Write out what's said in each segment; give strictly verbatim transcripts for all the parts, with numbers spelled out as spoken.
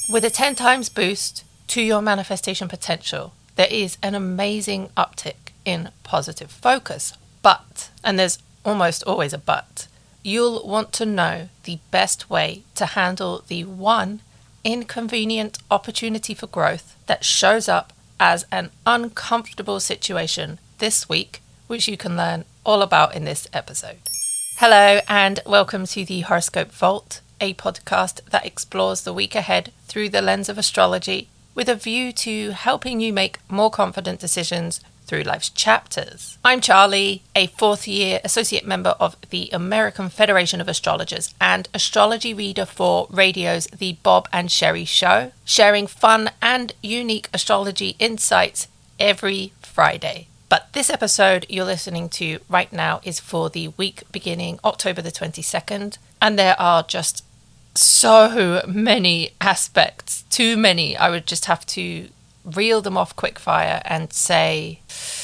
With a ten times boost to your manifestation potential, there is an amazing uptick in positive focus. But, and there's almost always a but, you'll want to know the best way to handle the one inconvenient opportunity for growth that shows up as an uncomfortable situation this week, which you can learn all about in this episode. Hello and welcome to the Horoscope Vault, a podcast that explores the week ahead through the lens of astrology with a view to helping you make more confident decisions through life's chapters. I'm Charlie, a fourth year associate member of the American Federation of Astrologers and astrology reader for radio's The Bob and Sherry Show, sharing fun and unique astrology insights every Friday. But this episode you're listening to right now is for the week beginning October the twenty-second, and there are just so many aspects, too many. I would just have to reel them off quickfire and say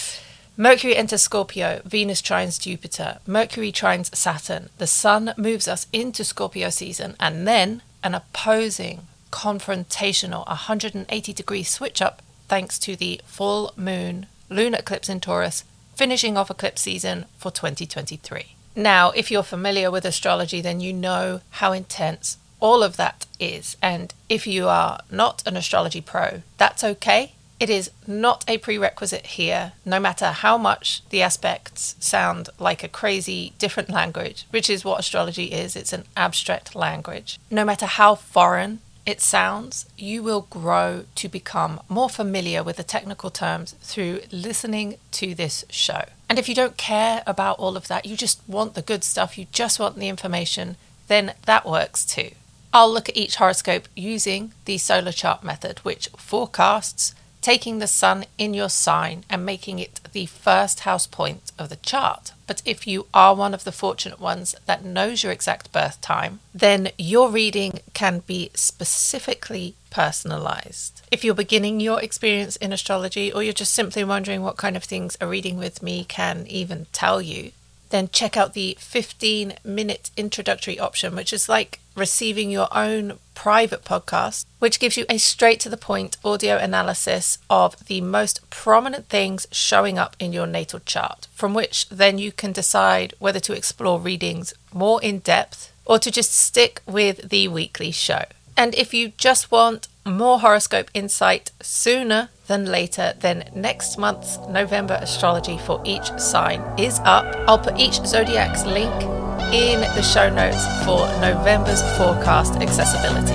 Mercury enters Scorpio, Venus trines Jupiter, Mercury trines Saturn, the Sun moves us into Scorpio season, and then an opposing, confrontational one hundred eighty degree switch up thanks to the full moon lunar eclipse in Taurus, finishing off eclipse season for twenty twenty-three. Now, if you're familiar with astrology, then you know how intense all of that is. And if you are not an astrology pro, that's okay. It is not a prerequisite here, no matter how much the aspects sound like a crazy different language, which is what astrology is. It's an abstract language. No matter how foreign it sounds, you will grow to become more familiar with the technical terms through listening to this show. And if you don't care about all of that, you just want the good stuff, you just want the information, then that works too. I'll look at each horoscope using the solar chart method, which forecasts taking the sun in your sign and making it the first house point of the chart. But if you are one of the fortunate ones that knows your exact birth time, then your reading can be specifically personalized. If you're beginning your experience in astrology, or you're just simply wondering what kind of things a reading with me can even tell you, then check out the fifteen minute introductory option, which is like receiving your own private podcast, which gives you a straight to the point audio analysis of the most prominent things showing up in your natal chart, from which then you can decide whether to explore readings more in depth or to just stick with the weekly show. And if you just want more horoscope insight sooner than later, then next month's November astrology for each sign is up. I'll put each zodiac's link in the show notes for November's forecast accessibility.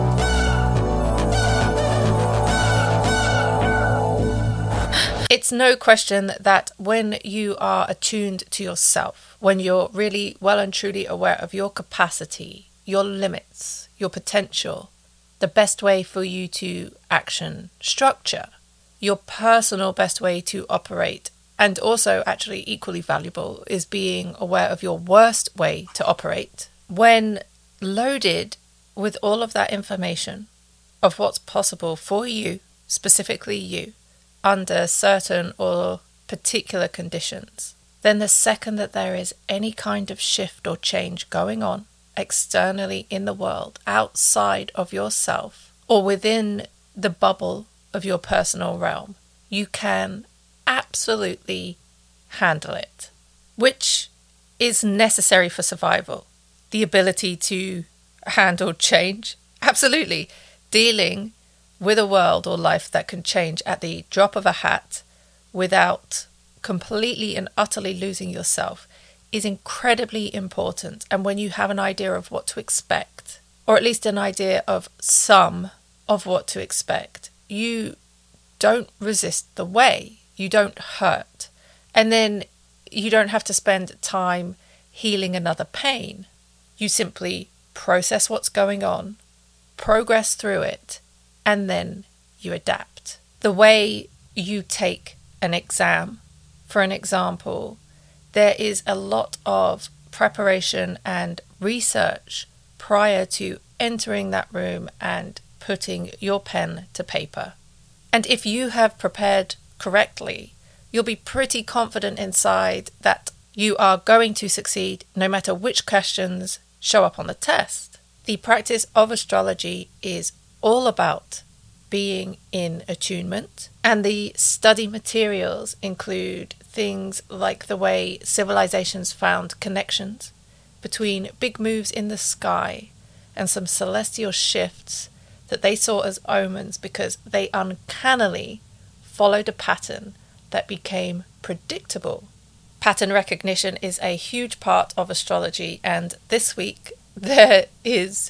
It's no question that when you are attuned to yourself, when you're really well and truly aware of your capacity, your limits, your potential, the best way for you to action structure, your personal best way to operate, and also actually equally valuable is being aware of your worst way to operate. When loaded with all of that information of what's possible for you, specifically you, under certain or particular conditions, then the second that there is any kind of shift or change going on externally in the world, outside of yourself, or within the bubble of your personal realm, you can absolutely handle it, which is necessary for survival. The ability to handle change, absolutely. Dealing with a world or life that can change at the drop of a hat without completely and utterly losing yourself is incredibly important. And when you have an idea of what to expect, or at least an idea of some of what to expect, you don't resist the way. You don't hurt. And then you don't have to spend time healing another pain. You simply process what's going on, progress through it, and then you adapt. The way you take an exam, for an example, there is a lot of preparation and research prior to entering that room and putting your pen to paper. And if you have prepared correctly, you'll be pretty confident inside that you are going to succeed no matter which questions show up on the test. The practice of astrology is all about being in attunement. And the study materials include things like the way civilizations found connections between big moves in the sky and some celestial shifts that they saw as omens because they uncannily followed a pattern that became predictable. Pattern recognition is a huge part of astrology, and this week there is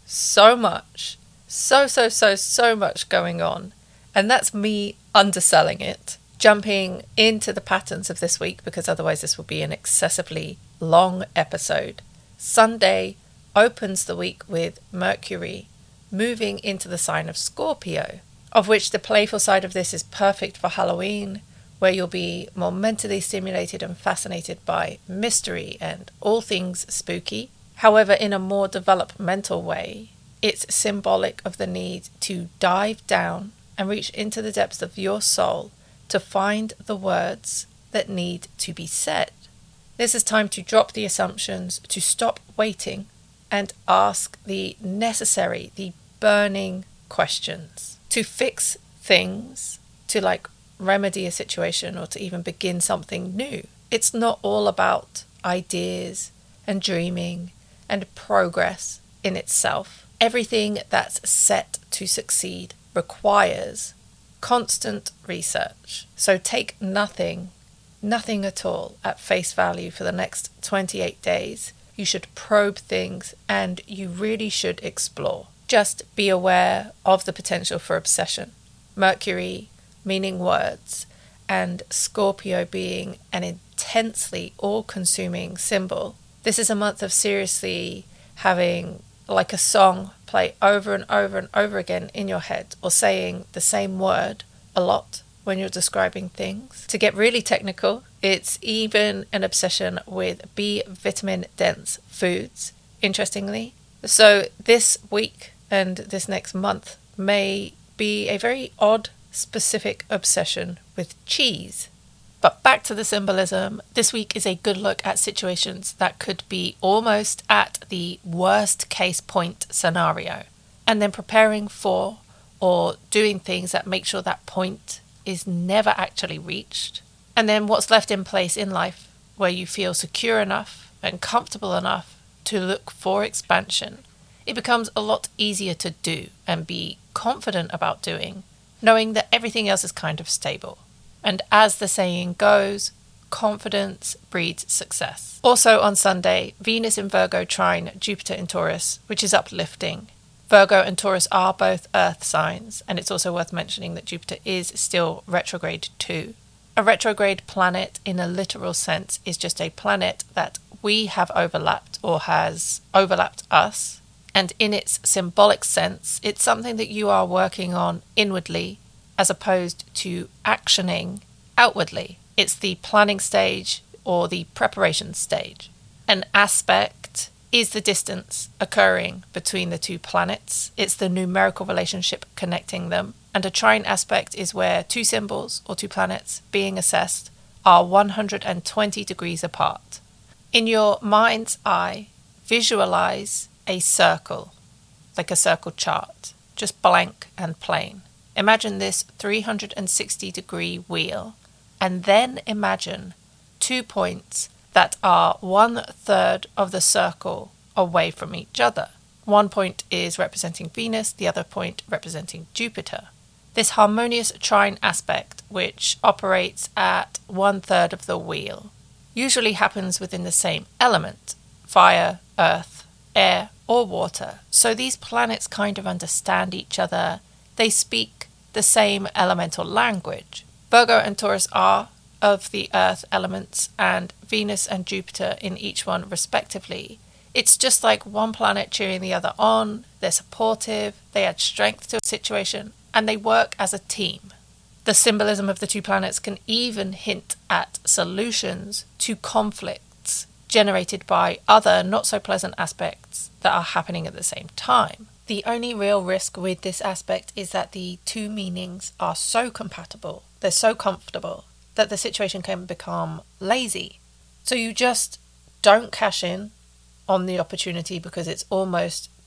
so much, so, so, so, so much going on, and that's me underselling it. Jumping into the patterns of this week, because otherwise this will be an excessively long episode. Sunday opens the week with Mercury moving into the sign of Scorpio, of which the playful side of this is perfect for Halloween, where you'll be more mentally stimulated and fascinated by mystery and all things spooky. However, in a more developmental way, it's symbolic of the need to dive down and reach into the depths of your soul to find the words that need to be said. This is time to drop the assumptions, to stop waiting and ask the necessary, the burning questions. To fix things, to like remedy a situation or to even begin something new. It's not all about ideas and dreaming and progress in itself. Everything that's set to succeed requires constant research. So take nothing, nothing at all at face value for the next twenty-eight days. You should probe things and you really should explore. Just be aware of the potential for obsession. Mercury meaning words, and Scorpio being an intensely all-consuming symbol. This is a month of seriously having like a song play over and over and over again in your head, or saying the same word a lot when you're describing things. To get really technical, it's even an obsession with B vitamin dense foods, interestingly. So this week and this next month may be a very odd specific obsession with cheese. But back to the symbolism, this week is a good look at situations that could be almost at the worst case point scenario, and then preparing for or doing things that make sure that point is never actually reached. And then what's left in place in life where you feel secure enough and comfortable enough to look for expansion. It becomes a lot easier to do and be confident about doing, knowing that everything else is kind of stable. And as the saying goes, confidence breeds success. Also on Sunday, Venus in Virgo trine Jupiter in Taurus, which is uplifting. Virgo and Taurus are both earth signs, and it's also worth mentioning that Jupiter is still retrograde too. A retrograde planet in a literal sense is just a planet that we have overlapped or has overlapped us. And in its symbolic sense, it's something that you are working on inwardly as opposed to actioning outwardly. It's the planning stage or the preparation stage. An aspect is the distance occurring between the two planets. It's the numerical relationship connecting them. And a trine aspect is where two symbols or two planets being assessed are one hundred twenty degrees apart. In your mind's eye, visualize a circle, like a circle chart, just blank and plain. Imagine this three hundred sixty degree wheel, and then imagine two points that are one third of the circle away from each other. One point is representing Venus, the other point representing Jupiter. This harmonious trine aspect, which operates at one third of the wheel, usually happens within the same element, fire, earth, air, or water. So these planets kind of understand each other. They speak the same elemental language. Virgo and Taurus are of the earth elements, and Venus and Jupiter in each one respectively. It's just like one planet cheering the other on. They're supportive, they add strength to a situation, and they work as a team. The symbolism of the two planets can even hint at solutions to conflicts generated by other not so pleasant aspects that are happening at the same time. The only real risk with this aspect is that the two meanings are so compatible, they're so comfortable, that the situation can become lazy. So you just don't cash in on the opportunity because it's almost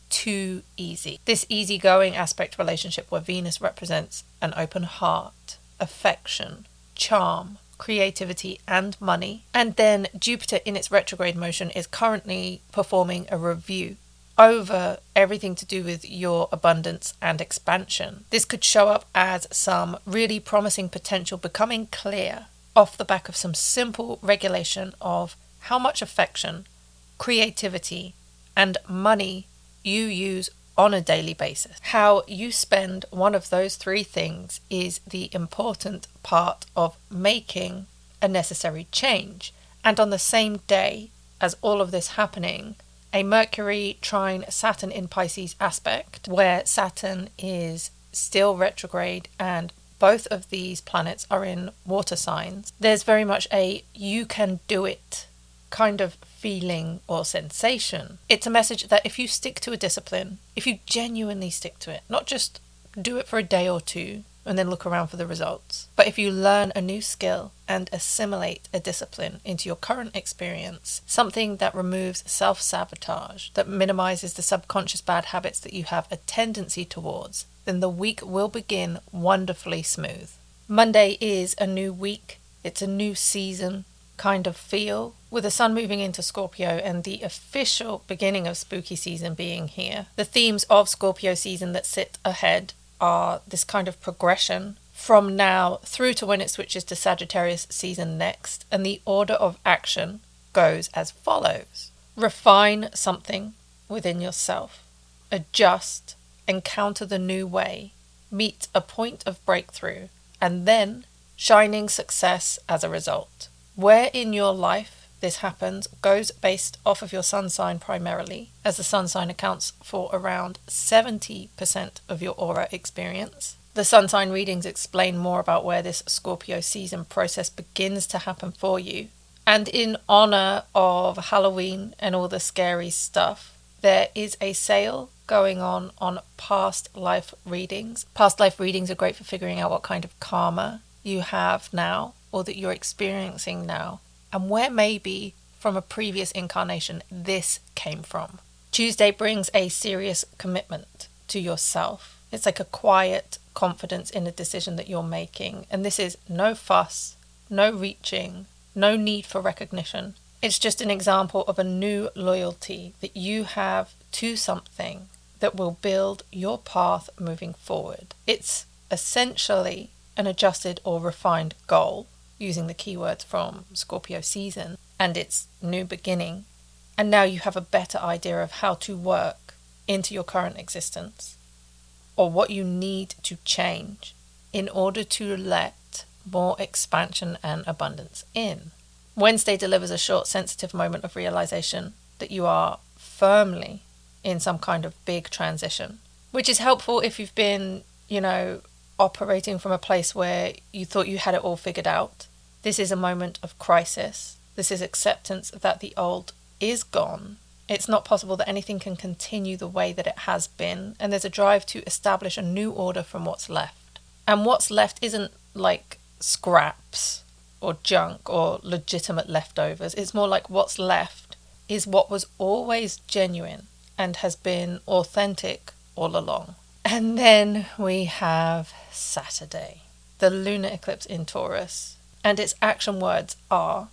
too easy. This easygoing aspect relationship where Venus represents an open heart, affection, charm, creativity and money. And then Jupiter in its retrograde motion is currently performing a review over everything to do with your abundance and expansion. This could show up as some really promising potential becoming clear off the back of some simple regulation of how much affection, creativity, and money you use on a daily basis. How you spend one of those three things is the important part of making a necessary change. And on the same day as all of this happening, a Mercury trine Saturn in Pisces aspect, where Saturn is still retrograde and both of these planets are in water signs, there's very much a you can do it kind of feeling or sensation. It's a message that if you stick to a discipline, if you genuinely stick to it, not just do it for a day or two and then look around for the results, but if you learn a new skill and assimilate a discipline into your current experience, something that removes self-sabotage, that minimizes the subconscious bad habits that you have a tendency towards, then the week will begin wonderfully smooth. Monday is a new week. It's a new season kind of feel, with the sun moving into Scorpio and the official beginning of spooky season being here. The themes of Scorpio season that sit ahead are this kind of progression from now through to when it switches to Sagittarius season next, and the order of action goes as follows. Refine something within yourself, adjust, encounter the new way, meet a point of breakthrough, and then shining success as a result. Where in your life this happens goes based off of your sun sign primarily, as the sun sign accounts for around seventy percent of your aura experience. The sun sign readings explain more about where this Scorpio season process begins to happen for you. And in honor of Halloween and all the scary stuff, there is a sale going on on past life readings. Past life readings are great for figuring out what kind of karma you have now or that you're experiencing now, and where maybe from a previous incarnation this came from. Tuesday brings a serious commitment to yourself. It's like a quiet confidence in a decision that you're making, and this is no fuss, no reaching, no need for recognition. It's just an example of a new loyalty that you have to something that will build your path moving forward. It's essentially an adjusted or refined goal, using the keywords from Scorpio season, and its new beginning. And now you have a better idea of how to work into your current existence, or what you need to change in order to let more expansion and abundance in. Wednesday delivers a short, sensitive moment of realization that you are firmly in some kind of big transition, which is helpful if you've been, you know, operating from a place where you thought you had it all figured out. This is a moment of crisis. This is acceptance that the old is gone. It's not possible that anything can continue the way that it has been, and there's a drive to establish a new order from what's left. And what's left isn't like scraps or junk or legitimate leftovers. It's more like what's left is what was always genuine and has been authentic all along. And then we have Saturday, the lunar eclipse in Taurus, and its action words are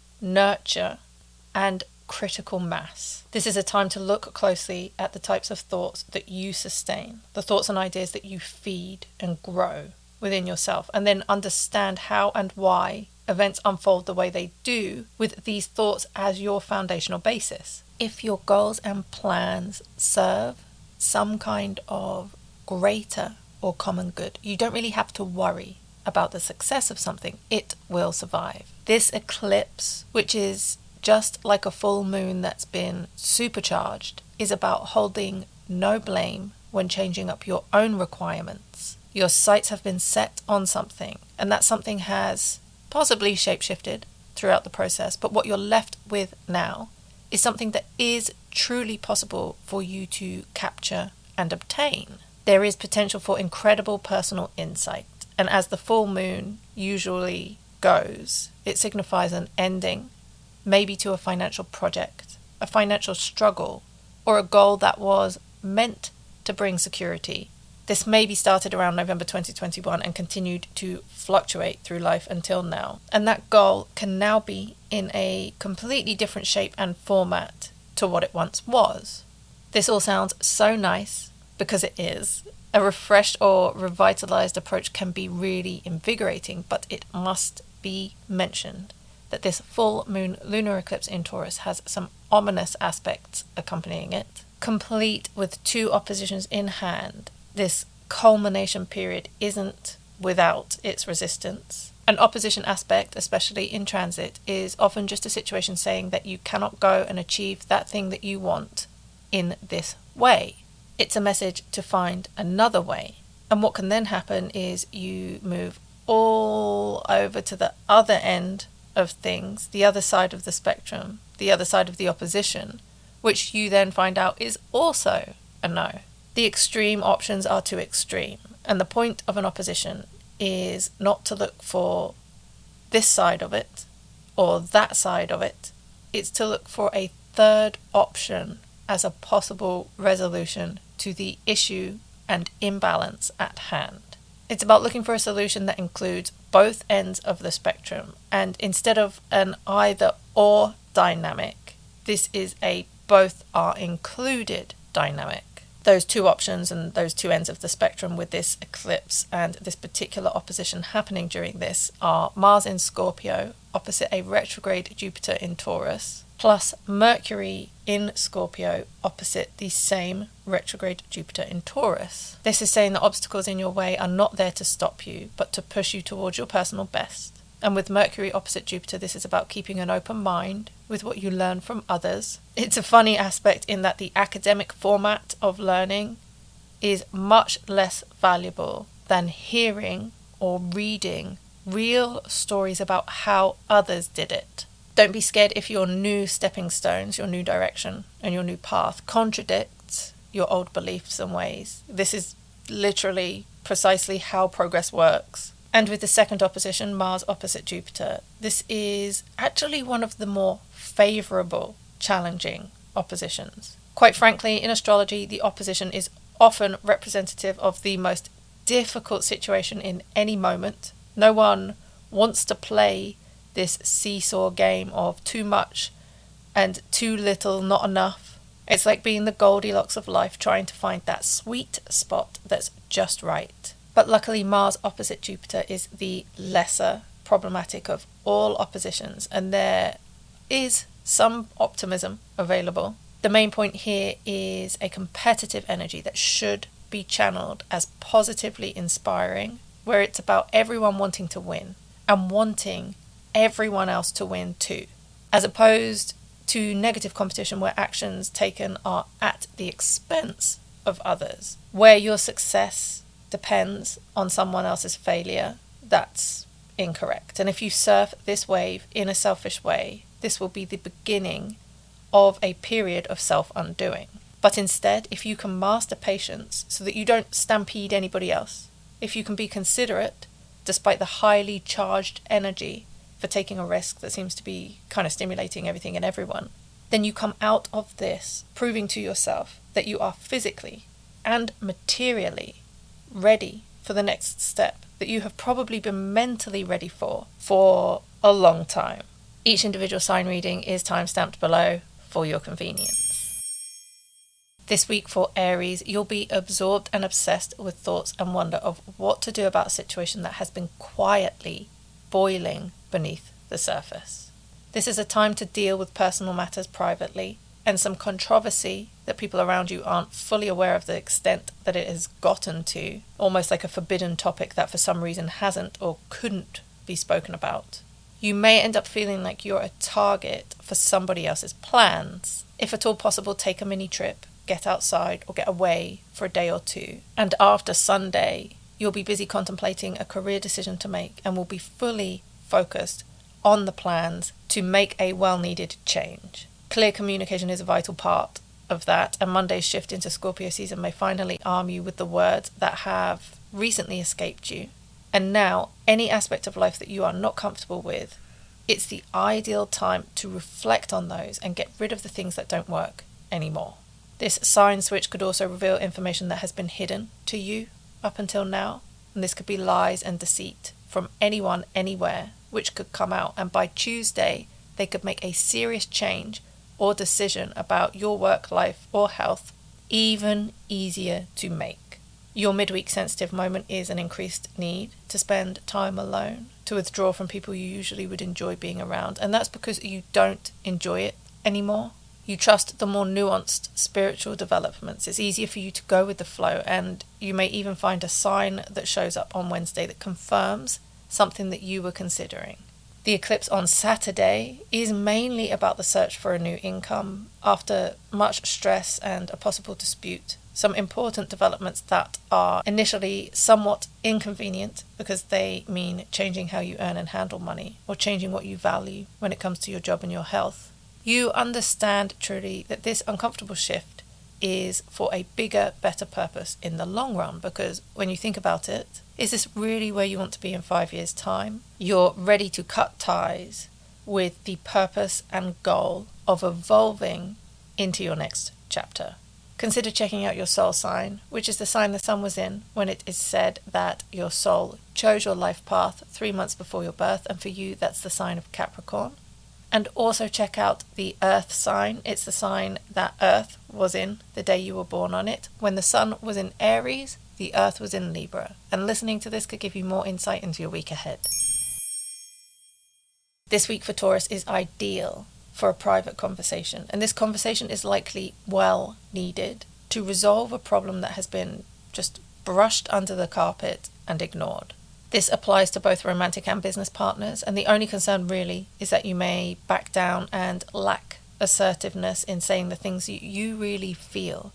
nurture and critical mass. This is a time to look closely at the types of thoughts that you sustain, the thoughts and ideas that you feed and grow within yourself, and then understand how and why events unfold the way they do with these thoughts as your foundational basis. If your goals and plans serve some kind of greater or common good, you don't really have to worry about the success of something. It will survive. This eclipse, which is just like a full moon that's been supercharged, is about holding no blame when changing up your own requirements. Your sights have been set on something, and that something has possibly shapeshifted throughout the process, but what you're left with now is something that is truly possible for you to capture and obtain. There is potential for incredible personal insight, and as the full moon usually goes, it signifies an ending, maybe to a financial project, a financial struggle, or a goal that was meant to bring security. This maybe started around November twenty twenty-one and continued to fluctuate through life until now. And that goal can now be in a completely different shape and format to what it once was. This all sounds so nice, because it is. A refreshed or revitalized approach can be really invigorating, but it must be mentioned that this full moon lunar eclipse in Taurus has some ominous aspects accompanying it. Complete with two oppositions in hand, this culmination period isn't without its resistance. An opposition aspect, especially in transit, is often just a situation saying that you cannot go and achieve that thing that you want in this way. It's a message to find another way. And what can then happen is you move all over to the other end of things, the other side of the spectrum, the other side of the opposition, which you then find out is also a no. The extreme options are too extreme, and the point of an opposition is not to look for this side of it or that side of it. It's to look for a third option as a possible resolution to the issue and imbalance at hand. It's about looking for a solution that includes both ends of the spectrum, and instead of an either-or dynamic, this is a both are included dynamic. Those two options and those two ends of the spectrum with this eclipse and this particular opposition happening during this are Mars in Scorpio opposite a retrograde Jupiter in Taurus, plus Mercury in Scorpio opposite the same retrograde Jupiter in Taurus. This is saying that obstacles in your way are not there to stop you, but to push you towards your personal best. And with Mercury opposite Jupiter, this is about keeping an open mind with what you learn from others. It's a funny aspect in that the academic format of learning is much less valuable than hearing or reading real stories about how others did it. Don't be scared if your new stepping stones, your new direction, and your new path contradicts your old beliefs and ways. This is literally precisely how progress works. And with the second opposition, Mars opposite Jupiter, this is actually one of the more favourable, challenging oppositions. Quite frankly, in astrology, the opposition is often representative of the most difficult situation in any moment. No one wants to play this seesaw game of too much and too little, not enough. It's like being the Goldilocks of life, trying to find that sweet spot that's just right. But luckily, Mars opposite Jupiter is the lesser problematic of all oppositions, and there is some optimism available. The main point here is a competitive energy that should be channeled as positively inspiring, where it's about everyone wanting to win and wanting everyone else to win too, as opposed to negative competition where actions taken are at the expense of others, where your success depends on someone else's failure. That's incorrect. And if you surf this wave in a selfish way, this will be the beginning of a period of self-undoing. But instead, if you can master patience so that you don't stampede anybody else, if you can be considerate despite the highly charged energy for taking a risk that seems to be kind of stimulating everything and everyone, then you come out of this proving to yourself that you are physically and materially ready for the next step that you have probably been mentally ready for for a long time. Each individual sign reading is time-stamped below for your convenience. This week for Aries, you'll be absorbed and obsessed with thoughts and wonder of what to do about a situation that has been quietly boiling beneath the surface. This is a time to deal with personal matters privately, and some controversy that people around you aren't fully aware of the extent that it has gotten to, almost like a forbidden topic that for some reason hasn't or couldn't be spoken about. You may end up feeling like you're a target for somebody else's plans. If at all possible, take a mini trip, get outside or get away for a day or two. And after Sunday, you'll be busy contemplating a career decision to make and will be fully focused on the plans to make a well-needed change. Clear communication is a vital part of that, and Monday's shift into Scorpio season may finally arm you with the words that have recently escaped you. And now, any aspect of life that you are not comfortable with, it's the ideal time to reflect on those and get rid of the things that don't work anymore. This sign switch could also reveal information that has been hidden to you up until now, and this could be lies and deceit from anyone, anywhere, which could come out, and by Tuesday, they could make a serious change or decision about your work life or health even easier to make. Your midweek sensitive moment is an increased need to spend time alone, to withdraw from people you usually would enjoy being around, and that's because you don't enjoy it anymore. You trust the more nuanced spiritual developments. It's easier for you to go with the flow, and you may even find a sign that shows up on Wednesday that confirms something that you were considering. The eclipse on Saturday is mainly about the search for a new income after much stress and a possible dispute. Some important developments that are initially somewhat inconvenient because they mean changing how you earn and handle money, or changing what you value when it comes to your job and your health. You understand truly that this uncomfortable shift is for a bigger, better purpose in the long run, because when you think about it, is this really where you want to be in five years' time? You're ready to cut ties with the purpose and goal of evolving into your next chapter. Consider checking out your soul sign, which is the sign the sun was in when it is said that your soul chose your life path three months before your birth, and for you that's the sign of Capricorn. And also check out the earth sign. It's the sign that Earth was in the day you were born on it. When the sun was in Aries, the earth was in Libra. And listening to this could give you more insight into your week ahead. This week for Taurus is ideal for a private conversation. And this conversation is likely well needed to resolve a problem that has been just brushed under the carpet and ignored. This applies to both romantic and business partners, and the only concern really is that you may back down and lack assertiveness in saying the things you, you really feel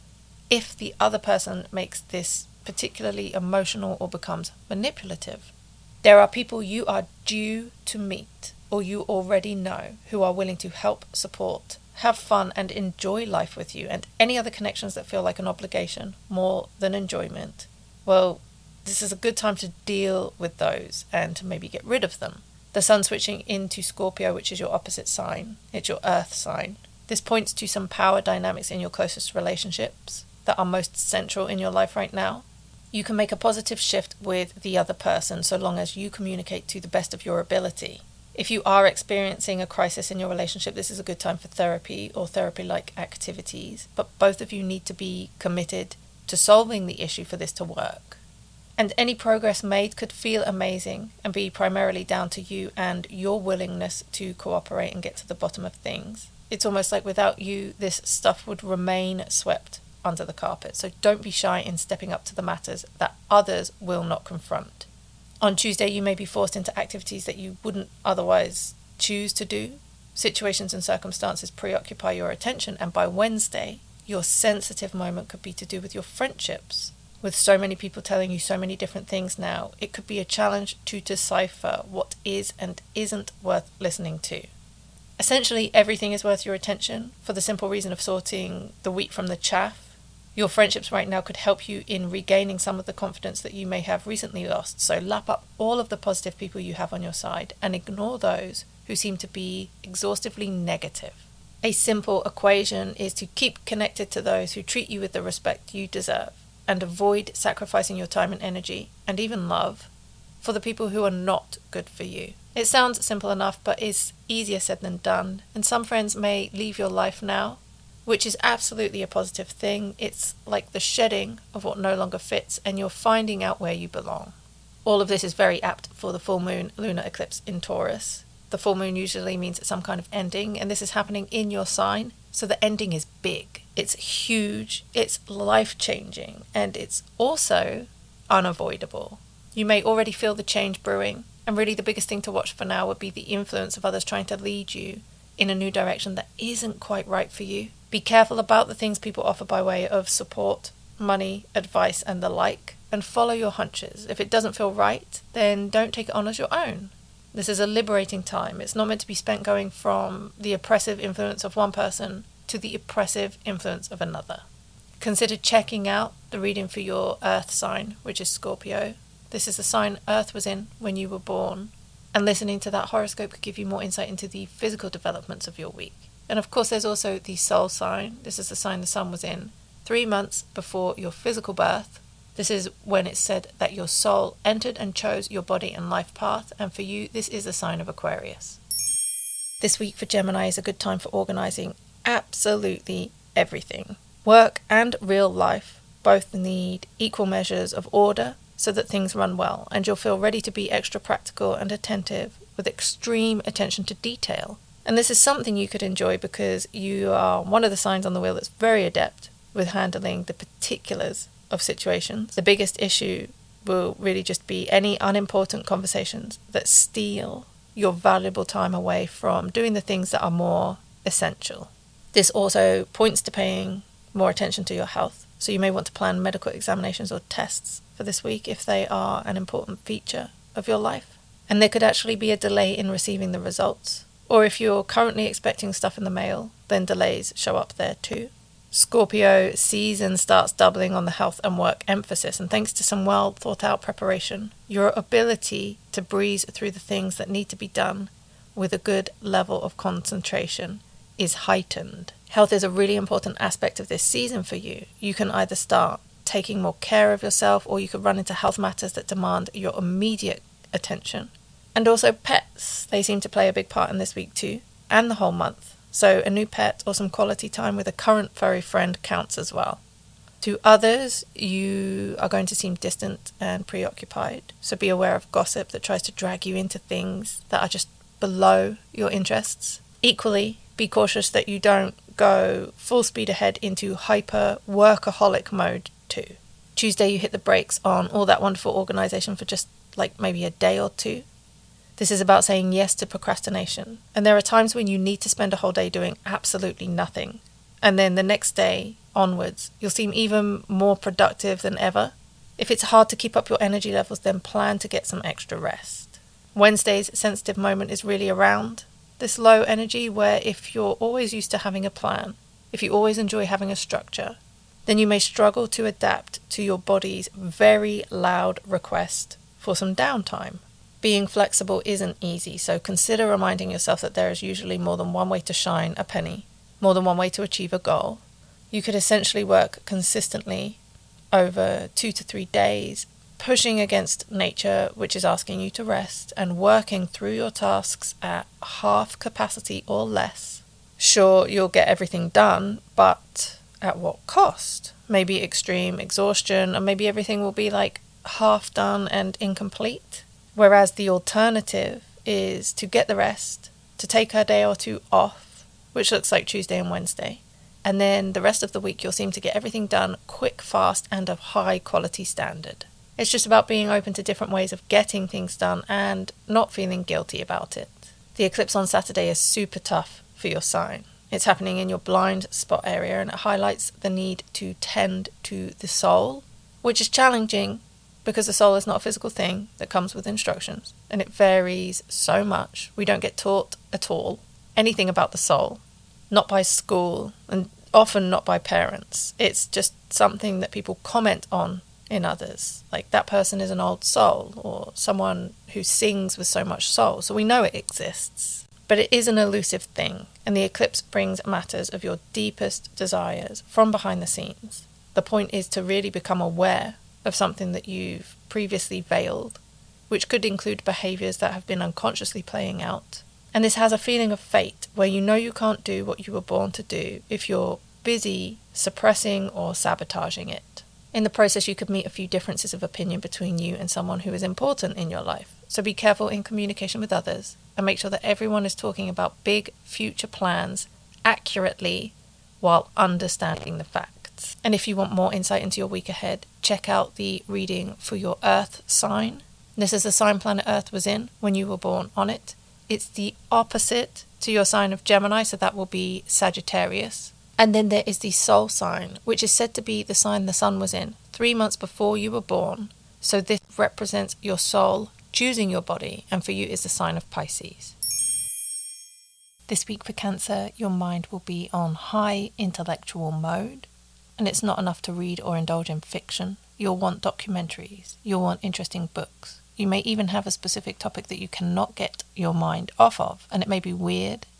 if the other person makes this particularly emotional or becomes manipulative. There are people you are due to meet, or you already know, who are willing to help, support, have fun and enjoy life with you, and any other connections that feel like an obligation more than enjoyment. Well, this is a good time to deal with those and to maybe get rid of them. The sun switching into Scorpio, which is your opposite sign. It's your earth sign. This points to some power dynamics in your closest relationships that are most central in your life right now. You can make a positive shift with the other person so long as you communicate to the best of your ability. If you are experiencing a crisis in your relationship, this is a good time for therapy or therapy-like activities, but both of you need to be committed to solving the issue for this to work. And any progress made could feel amazing and be primarily down to you and your willingness to cooperate and get to the bottom of things. It's almost like without you, this stuff would remain swept under the carpet. So don't be shy in stepping up to the matters that others will not confront. On Tuesday, you may be forced into activities that you wouldn't otherwise choose to do. Situations and circumstances preoccupy your attention, and by Wednesday, your sensitive moment could be to do with your friendships. With so many people telling you so many different things now, it could be a challenge to decipher what is and isn't worth listening to. Essentially, everything is worth your attention for the simple reason of sorting the wheat from the chaff. Your friendships right now could help you in regaining some of the confidence that you may have recently lost. So lap up all of the positive people you have on your side and ignore those who seem to be exhaustively negative. A simple equation is to keep connected to those who treat you with the respect you deserve, and avoid sacrificing your time and energy, and even love, for the people who are not good for you. It sounds simple enough, but is easier said than done, and some friends may leave your life now, which is absolutely a positive thing. It's like the shedding of what no longer fits, and you're finding out where you belong. All of this is very apt for the full moon lunar eclipse in Taurus. The full moon usually means some kind of ending, and this is happening in your sign, so the ending is big. It's huge, it's life-changing, and it's also unavoidable. You may already feel the change brewing, and really the biggest thing to watch for now would be the influence of others trying to lead you in a new direction that isn't quite right for you. Be careful about the things people offer by way of support, money, advice, and the like, and follow your hunches. If it doesn't feel right, then don't take it on as your own. This is a liberating time. It's not meant to be spent going from the oppressive influence of one person to the oppressive influence of another. Consider checking out the reading for your earth sign, which is Scorpio. This is the sign Earth was in when you were born, and listening to that horoscope could give you more insight into the physical developments of your week. And of course, there's also the soul sign. This is the sign the sun was in three months before your physical birth. This is when it's said that your soul entered and chose your body and life path. And for you, this is a sign of Aquarius. This week for Gemini is a good time for organising absolutely everything. Work and real life both need equal measures of order so that things run well, and you'll feel ready to be extra practical and attentive with extreme attention to detail. And this is something you could enjoy because you are one of the signs on the wheel that's very adept with handling the particulars of situations. The biggest issue will really just be any unimportant conversations that steal your valuable time away from doing the things that are more essential. This also points to paying more attention to your health, so you may want to plan medical examinations or tests for this week if they are an important feature of your life. And there could actually be a delay in receiving the results, or if you're currently expecting stuff in the mail, then delays show up there too. Scorpio season starts doubling on the health and work emphasis, and thanks to some well thought out preparation, your ability to breeze through the things that need to be done with a good level of concentration is heightened. Health is a really important aspect of this season for you. You can either start taking more care of yourself, or you could run into health matters that demand your immediate attention. And also pets, they seem to play a big part in this week too, and the whole month. So a new pet or some quality time with a current furry friend counts as well. To others, you are going to seem distant and preoccupied, so be aware of gossip that tries to drag you into things that are just below your interests. Equally, be cautious that you don't go full speed ahead into hyper workaholic mode too. Tuesday, you hit the brakes on all that wonderful organisation for just like maybe a day or two. This is about saying yes to procrastination. And there are times when you need to spend a whole day doing absolutely nothing. And then the next day onwards, you'll seem even more productive than ever. If it's hard to keep up your energy levels, then plan to get some extra rest. Wednesday's sensitive moment is really around this low energy where if you're always used to having a plan, if you always enjoy having a structure, then you may struggle to adapt to your body's very loud request for some downtime. Being flexible isn't easy, so consider reminding yourself that there is usually more than one way to shine a penny, more than one way to achieve a goal. You could essentially work consistently over two to three days, pushing against nature, which is asking you to rest, and working through your tasks at half capacity or less. Sure, you'll get everything done, but at what cost? Maybe extreme exhaustion, and maybe everything will be like half done and incomplete. Whereas the alternative is to get the rest, to take a day or two off, which looks like Tuesday and Wednesday. And then the rest of the week you'll seem to get everything done quick, fast, and of high quality standard. It's just about being open to different ways of getting things done and not feeling guilty about it. The eclipse on Saturday is super tough for your sign. It's happening in your blind spot area, and it highlights the need to tend to the soul, which is challenging because the soul is not a physical thing that comes with instructions, and it varies so much. We don't get taught at all anything about the soul, not by school, and often not by parents. It's just something that people comment on in others, like that person is an old soul, or someone who sings with so much soul. So we know it exists, but it is an elusive thing, and the eclipse brings matters of your deepest desires from behind the scenes. The point is to really become aware of something that you've previously veiled, which could include behaviours that have been unconsciously playing out. And this has a feeling of fate, where you know you can't do what you were born to do if you're busy suppressing or sabotaging it. In the process, you could meet a few differences of opinion between you and someone who is important in your life. So be careful in communication with others, and make sure that everyone is talking about big future plans accurately while understanding the facts. And if you want more insight into your week ahead, check out the reading for your Earth sign. This is the sign planet Earth was in when you were born on it. It's the opposite to your sign of Gemini, so that will be Sagittarius. And then there is the soul sign, which is said to be the sign the sun was in three months before you were born. So this represents your soul choosing your body, and for you is the sign of Pisces. This week for Cancer, your mind will be on high intellectual mode, and it's not enough to read or indulge in fiction. You'll want documentaries, you'll want interesting books. You may even have a specific topic that you cannot get your mind off of, and it may be weird,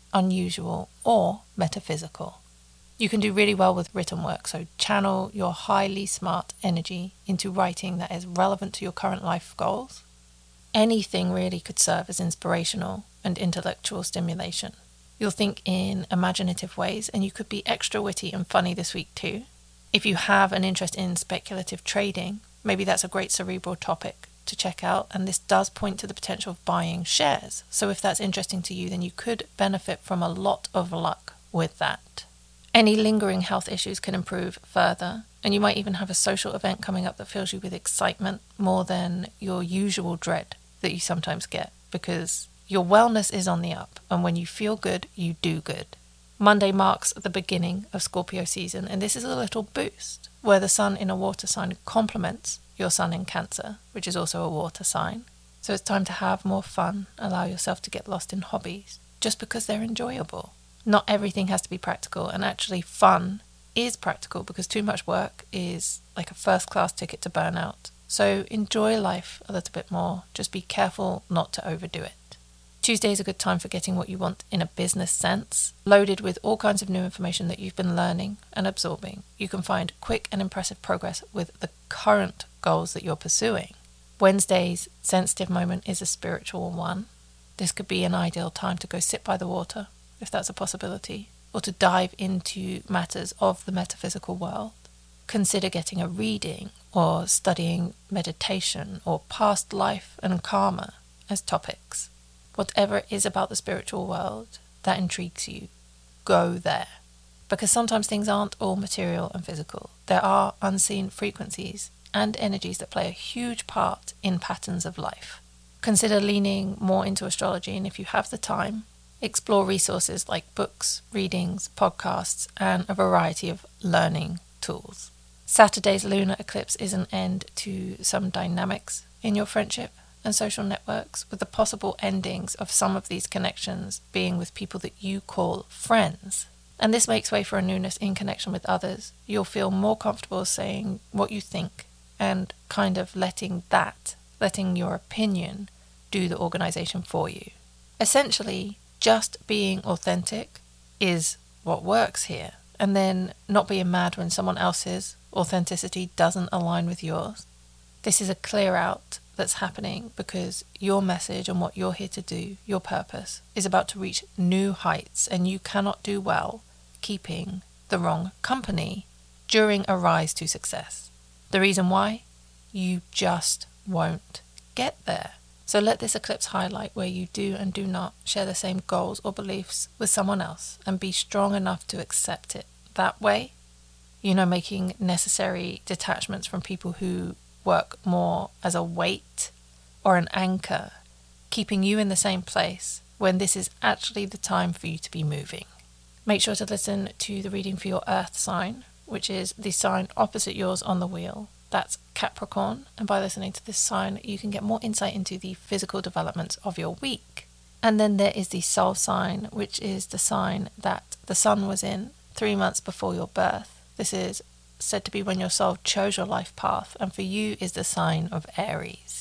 unusual, or metaphysical. You can do really well with written work, so channel your highly smart energy into writing that is relevant to your current life goals. Anything really could serve as inspirational and intellectual stimulation. You'll think in imaginative ways, and you could be extra witty and funny this week too. If you have an interest in speculative trading, maybe that's a great cerebral topic to check out, and this does point to the potential of buying shares. So if that's interesting to you, then you could benefit from a lot of luck with that. Any lingering health issues can improve further, and you might even have a social event coming up that fills you with excitement more than your usual dread that you sometimes get, because your wellness is on the up, and when you feel good, you do good. Monday marks the beginning of Scorpio season, and this is a little boost, where the sun in a water sign complements your sun in Cancer, which is also a water sign. So it's time to have more fun, allow yourself to get lost in hobbies, just because they're enjoyable. Not everything has to be practical, and actually fun is practical, because too much work is like a first-class ticket to burnout. So enjoy life a little bit more, just be careful not to overdo it. Tuesday is a good time for getting what you want in a business sense, loaded with all kinds of new information that you've been learning and absorbing. You can find quick and impressive progress with the current goals that you're pursuing. Wednesday's sensitive moment is a spiritual one. This could be an ideal time to go sit by the water, if that's a possibility, or to dive into matters of the metaphysical world. Consider getting a reading or studying meditation or past life and karma as topics. Whatever it is about the spiritual world that intrigues you, go there. Because sometimes things aren't all material and physical. There are unseen frequencies and energies that play a huge part in patterns of life. Consider leaning more into astrology, and if you have the time, explore resources like books, readings, podcasts, and a variety of learning tools. Saturday's lunar eclipse is an end to some dynamics in your friendship and social networks, with the possible endings of some of these connections being with people that you call friends. And this makes way for a newness in connection with others. You'll feel more comfortable saying what you think and kind of letting that, letting your opinion do the organization for you. Essentially, just being authentic is what works here, and then not being mad when someone else's authenticity doesn't align with yours. This is a clear out that's happening because your message and what you're here to do, your purpose, is about to reach new heights, and you cannot do well keeping the wrong company during a rise to success. The reason why? You just won't get there. So let this eclipse highlight where you do and do not share the same goals or beliefs with someone else, and be strong enough to accept it. That way, you know, making necessary detachments from people who work more as a weight or an anchor, keeping you in the same place when this is actually the time for you to be moving. Make sure to listen to the reading for your earth sign, which is the sign opposite yours on the wheel. That's Capricorn, and by listening to this sign, you can get more insight into the physical developments of your week. And then there is the soul sign, which is the sign that the sun was in three months before your birth. This is said to be when your soul chose your life path, and for you is the sign of Aries.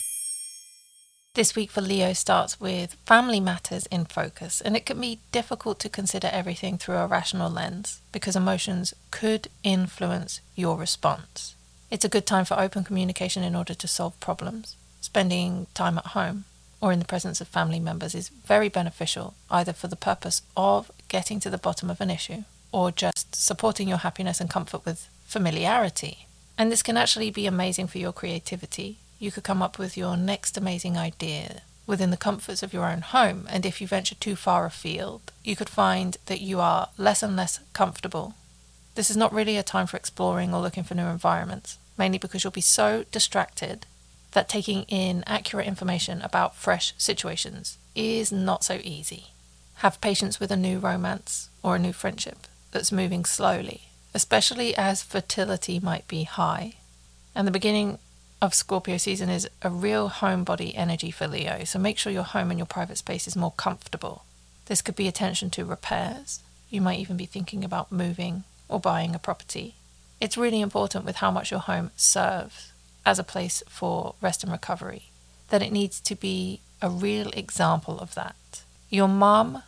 This week for Leo starts with family matters in focus, and it can be difficult to consider everything through a rational lens because emotions could influence your response. It's a good time for open communication in order to solve problems. Spending time at home or in the presence of family members is very beneficial, either for the purpose of getting to the bottom of an issue or just supporting your happiness and comfort with familiarity. And this can actually be amazing for your creativity. You could come up with your next amazing idea within the comforts of your own home, and if you venture too far afield, you could find that you are less and less comfortable. This is not really a time for exploring or looking for new environments, mainly because you'll be so distracted that taking in accurate information about fresh situations is not so easy. Have patience with a new romance or a new friendship that's moving slowly, especially as fertility might be high. And the beginning of Scorpio season is a real homebody energy for Leo, so make sure your home and your private space is more comfortable. This could be attention to repairs. You might even be thinking about moving or buying a property. It's really important with how much your home serves as a place for rest and recovery, that it needs to be a real example of that. Your mum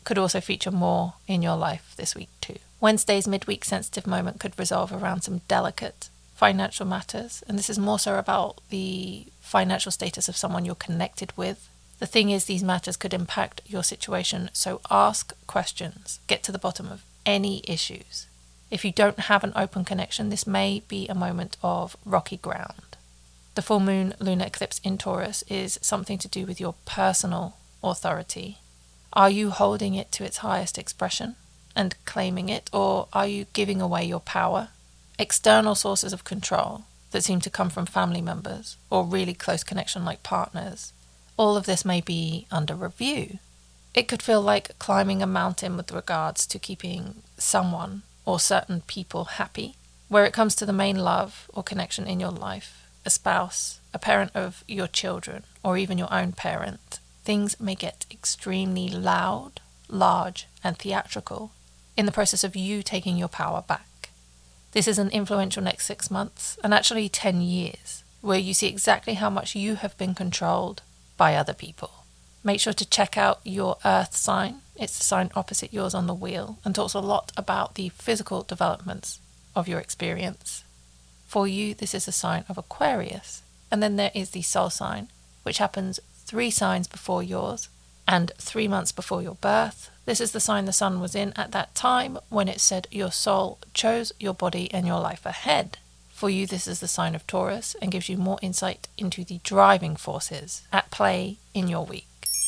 could also feature more in your life this week too. Wednesday's midweek sensitive moment could resolve around some delicate financial matters, and this is more so about the financial status of someone you're connected with. The thing is, these matters could impact your situation, so ask questions, get to the bottom of any issues. If you don't have an open connection, this may be a moment of rocky ground. The full moon lunar eclipse in Taurus is something to do with your personal authority. Are you holding it to its highest expression and claiming it, or are you giving away your power? External sources of control that seem to come from family members or really close connection like partners, all of this may be under review. It could feel like climbing a mountain with regards to keeping someone or certain people happy. Where it comes to the main love or connection in your life, a spouse, a parent of your children, or even your own parent, things may get extremely loud, large, and theatrical in the process of you taking your power back. This is an influential next six months, and actually ten years, where you see exactly how much you have been controlled by other people. Make sure to check out your earth sign. It's the sign opposite yours on the wheel, and talks a lot about the physical developments of your experience. For you, this is a sign of Aquarius. And then there is the soul sign, which happens three signs before yours and three months before your birth. This is the sign the sun was in at that time when it said your soul chose your body and your life ahead. For you, this is the sign of Taurus and gives you more insight into the driving forces at play in your week.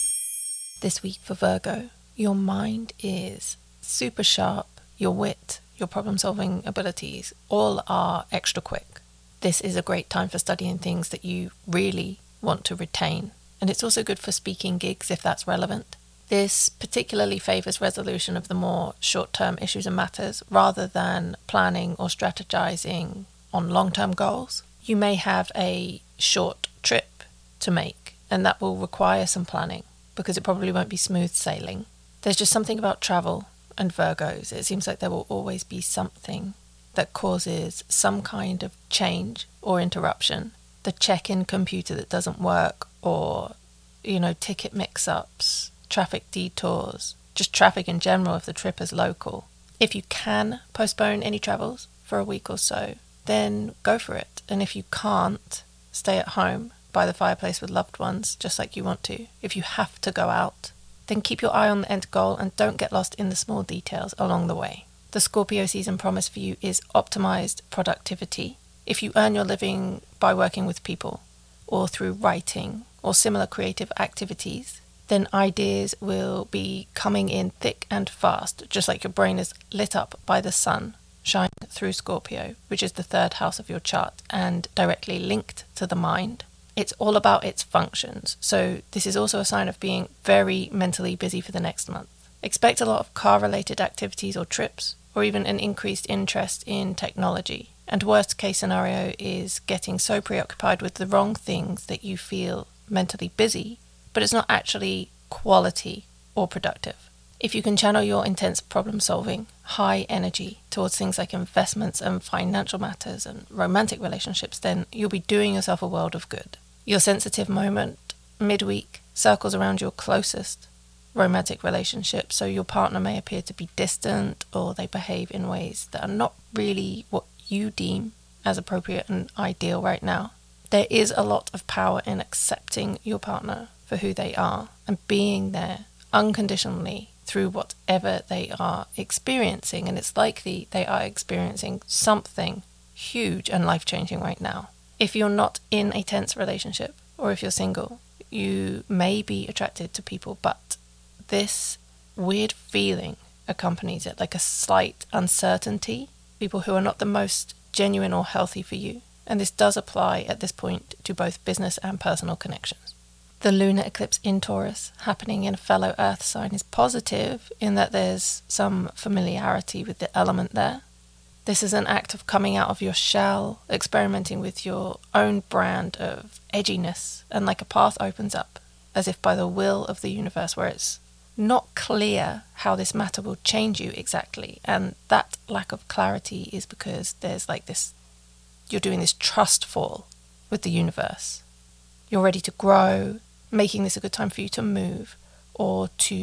This week for Virgo, your mind is super sharp, your wit, your problem-solving abilities, all are extra quick. This is a great time for studying things that you really want to retain. And it's also good for speaking gigs if that's relevant. This particularly favours resolution of the more short-term issues and matters rather than planning or strategizing on long-term goals. You may have a short trip to make, and that will require some planning because it probably won't be smooth sailing. There's just something about travel and Virgos. It seems like there will always be something that causes some kind of change or interruption. The check-in computer that doesn't work, or, you know, ticket mix-ups, traffic detours, just traffic in general if the trip is local. If you can postpone any travels for a week or so, then go for it. And if you can't, stay at home by the fireplace with loved ones, just like you want to. If you have to go out, then keep your eye on the end goal and don't get lost in the small details along the way. The Scorpio season promise for you is optimized productivity. If you earn your living by working with people or through writing or similar creative activities, then ideas will be coming in thick and fast, just like your brain is lit up by the sun shining through Scorpio, which is the third house of your chart and directly linked to the mind. It's all about its functions, so this is also a sign of being very mentally busy for the next month. Expect a lot of car-related activities or trips, or even an increased interest in technology. And worst case scenario is getting so preoccupied with the wrong things that you feel mentally busy, but it's not actually quality or productive. If you can channel your intense problem solving, high energy towards things like investments and financial matters and romantic relationships, then you'll be doing yourself a world of good. Your sensitive moment midweek circles around your closest romantic relationship, so your partner may appear to be distant or they behave in ways that are not really what you deem as appropriate and ideal right now. There is a lot of power in accepting your partner for who they are and being there unconditionally through whatever they are experiencing, and it's likely they are experiencing something huge and life-changing right now. If you're not in a tense relationship, or if you're single, you may be attracted to people, but this weird feeling accompanies it, like a slight uncertainty, people who are not the most genuine or healthy for you. And this does apply at this point to both business and personal connections. The lunar eclipse in Taurus happening in a fellow earth sign is positive in that there's some familiarity with the element there. This is an act of coming out of your shell, experimenting with your own brand of edginess, and like a path opens up, as if by the will of the universe, where it's not clear how this matter will change you exactly. And that lack of clarity is because there's like this, you're doing this trust fall with the universe. You're ready to grow, making this a good time for you to move or to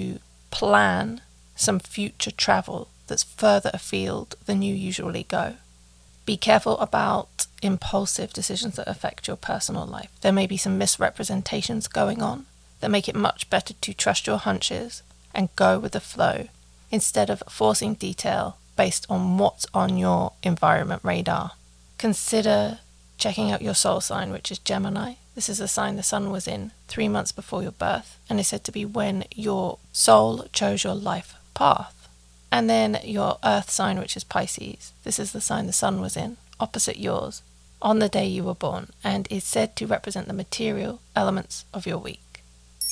plan some future travel that's further afield than you usually go. Be careful about impulsive decisions that affect your personal life. There may be some misrepresentations going on that make it much better to trust your hunches and go with the flow instead of forcing detail based on what's on your environment radar. Consider checking out your soul sign, which is Gemini. This is the sign the sun was in three months before your birth, and is said to be when your soul chose your life path. And then your earth sign, which is Pisces. This is the sign the sun was in, opposite yours, on the day you were born, and is said to represent the material elements of your week.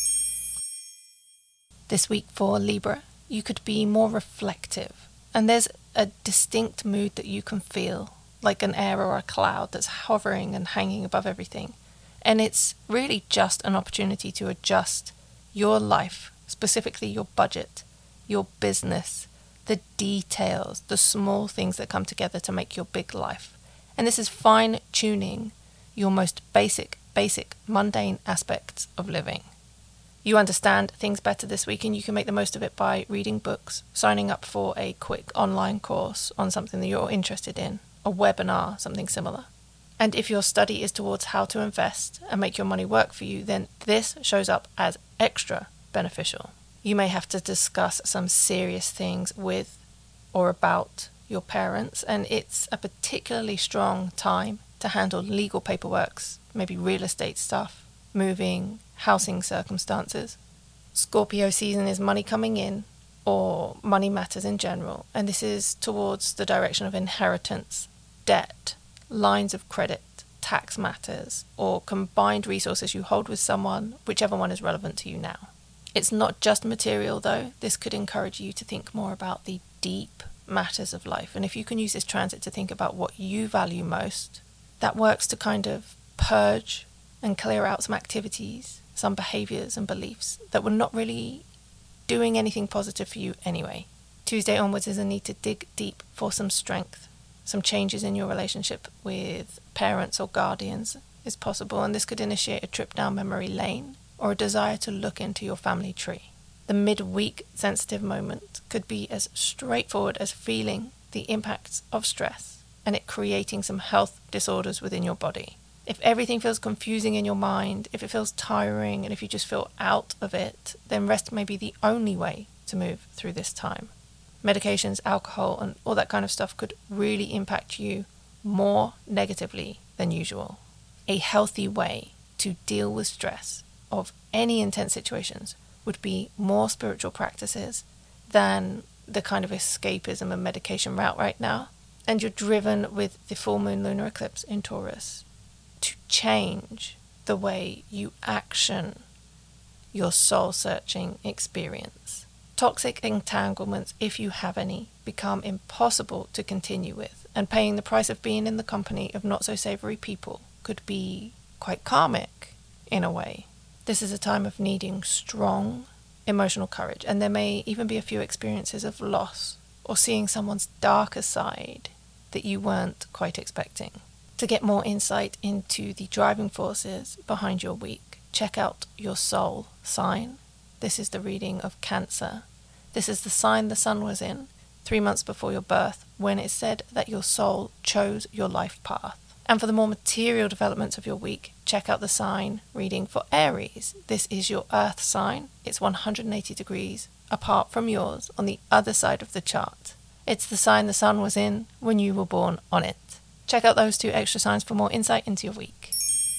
This week for Libra, you could be more reflective, and there's a distinct mood that you can feel, like an air or a cloud that's hovering and hanging above everything. And it's really just an opportunity to adjust your life, specifically your budget, your business, the details, the small things that come together to make your big life. And this is fine-tuning your most basic, basic, mundane aspects of living. You understand things better this week, and you can make the most of it by reading books, signing up for a quick online course on something that you're interested in, a webinar, something similar. And if your study is towards how to invest and make your money work for you, then this shows up as extra beneficial. You may have to discuss some serious things with or about your parents, and it's a particularly strong time to handle legal paperworks, maybe real estate stuff, moving, housing circumstances. Scorpio season is money coming in, or money matters in general, and this is towards the direction of inheritance, debt, lines of credit, tax matters, or combined resources you hold with someone, whichever one is relevant to you now. It's not just material though. This could encourage you to think more about the deep matters of life, and if you can use this transit to think about what you value most, that works to kind of purge and clear out some activities, some behaviors and beliefs that were not really doing anything positive for you anyway. Tuesday onwards is a need to dig deep for some strength. Some changes in your relationship with parents or guardians is possible, and this could initiate a trip down memory lane or a desire to look into your family tree. The midweek sensitive moment could be as straightforward as feeling the impacts of stress and it creating some health disorders within your body. If everything feels confusing in your mind, if it feels tiring, and if you just feel out of it, then rest may be the only way to move through this time. Medications, alcohol, and all that kind of stuff could really impact you more negatively than usual. A healthy way to deal with stress of any intense situations would be more spiritual practices than the kind of escapism and medication route right now. And you're driven with the full moon lunar eclipse in Taurus to change the way you action your soul-searching experience. Toxic entanglements, if you have any, become impossible to continue with, and paying the price of being in the company of not-so-savory people could be quite karmic in a way. This is a time of needing strong emotional courage, and there may even be a few experiences of loss or seeing someone's darker side that you weren't quite expecting. To get more insight into the driving forces behind your week, check out your soul sign. This is the reading of Cancer. This is the sign the sun was in three months before your birth, when it said that your soul chose your life path. And for the more material developments of your week, check out the sign reading for Aries. This is your earth sign. It's one hundred eighty degrees apart from yours on the other side of the chart. It's the sign the sun was in when you were born on it. Check out those two extra signs for more insight into your week.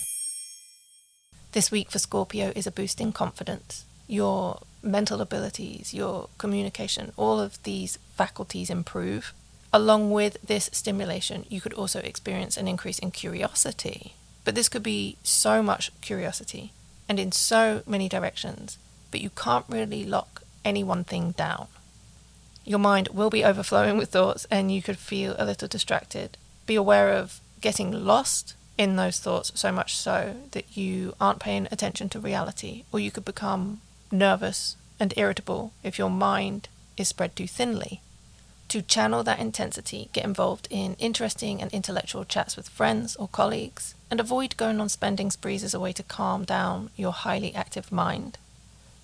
This week for Scorpio is a boost in confidence. Your mental abilities, your communication, all of these faculties improve. Along with this stimulation, you could also experience an increase in curiosity. But this could be so much curiosity and in so many directions, but you can't really lock any one thing down. Your mind will be overflowing with thoughts and you could feel a little distracted. Be aware of getting lost in those thoughts so much so that you aren't paying attention to reality, or you could become nervous and irritable if your mind is spread too thinly. To channel that intensity, get involved in interesting and intellectual chats with friends or colleagues, and avoid going on spending sprees as a way to calm down your highly active mind.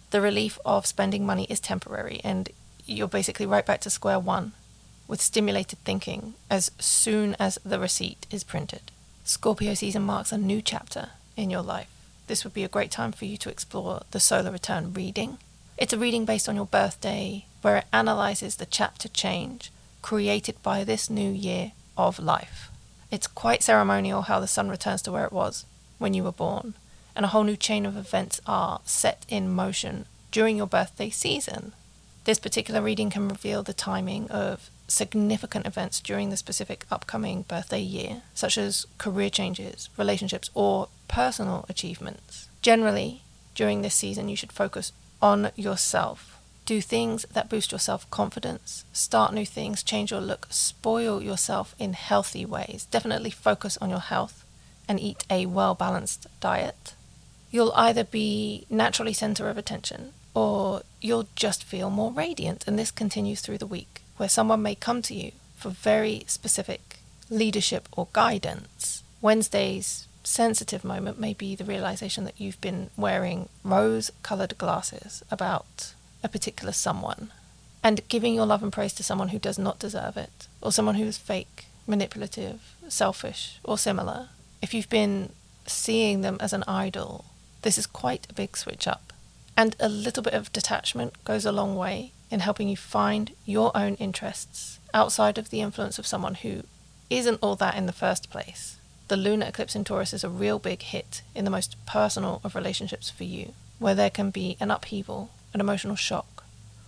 the relief of spending money is temporary, and you're basically right back to square one with stimulated thinking as soon as the receipt is printed. Scorpio season marks a new chapter in your life. This would be a great time for you to explore the solar return reading. It's a reading based on your birthday where it analyzes the chapter change created by this new year of life. It's quite ceremonial how the sun returns to where it was when you were born, and a whole new chain of events are set in motion during your birthday season. This particular reading can reveal the timing of significant events during the specific upcoming birthday year, such as career changes, relationships, or personal achievements. Generally, during this season, you should focus on yourself. Do things that boost your self-confidence, start new things, change your look, spoil yourself in healthy ways. Definitely focus on your health and eat a well-balanced diet. You'll either be naturally center of attention or you'll just feel more radiant, and this continues through the week, where someone may come to you for very specific leadership or guidance. Wednesday's sensitive moment may be the realization that you've been wearing rose-colored glasses about a particular someone, and giving your love and praise to someone who does not deserve it, or someone who is fake, manipulative, selfish, or similar. If you've been seeing them as an idol, this is quite a big switch up. And a little bit of detachment goes a long way in helping you find your own interests outside of the influence of someone who isn't all that in the first place. The lunar eclipse in Taurus is a real big hit in the most personal of relationships for you, where there can be an upheaval, an emotional shock,